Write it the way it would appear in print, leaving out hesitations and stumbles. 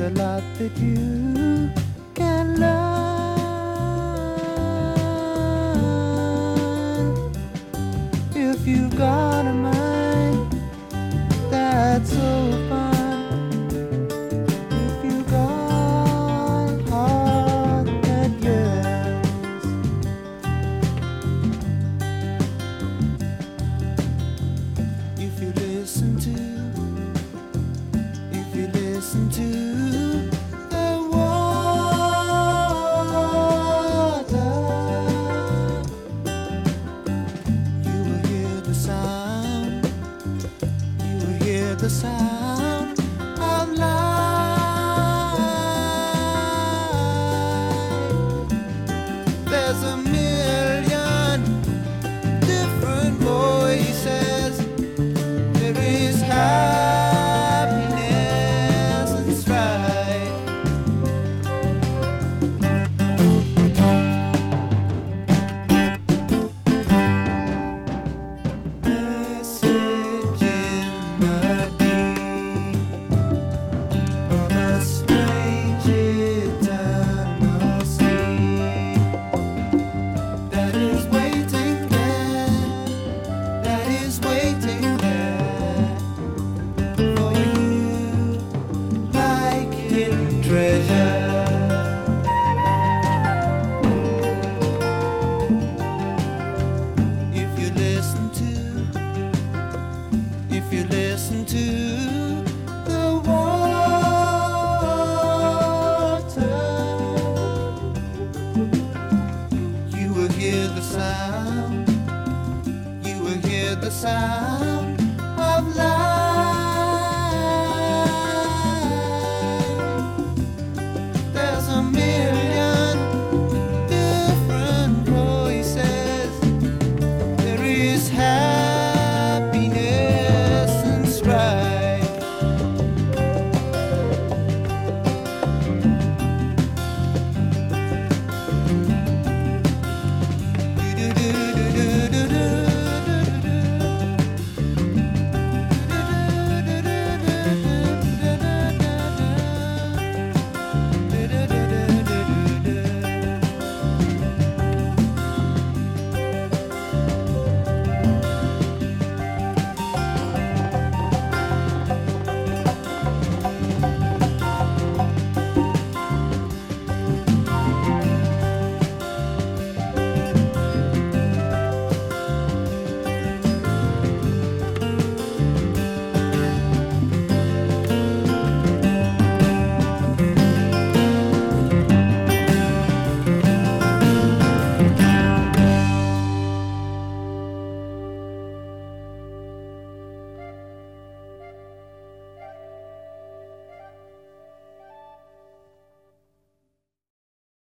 a lot that you can learn if you've got a mind that's open. If you've got a heart that yearns. If you listen to the water, you will hear the sound. You will hear the sound of life. There's a million different voices. There is happiness and strife. Message in the deep of a strange eternal sea that is waiting there, that is waiting there for you like hidden treasure. If you listen to the water, you will hear the sound. You will hear the sound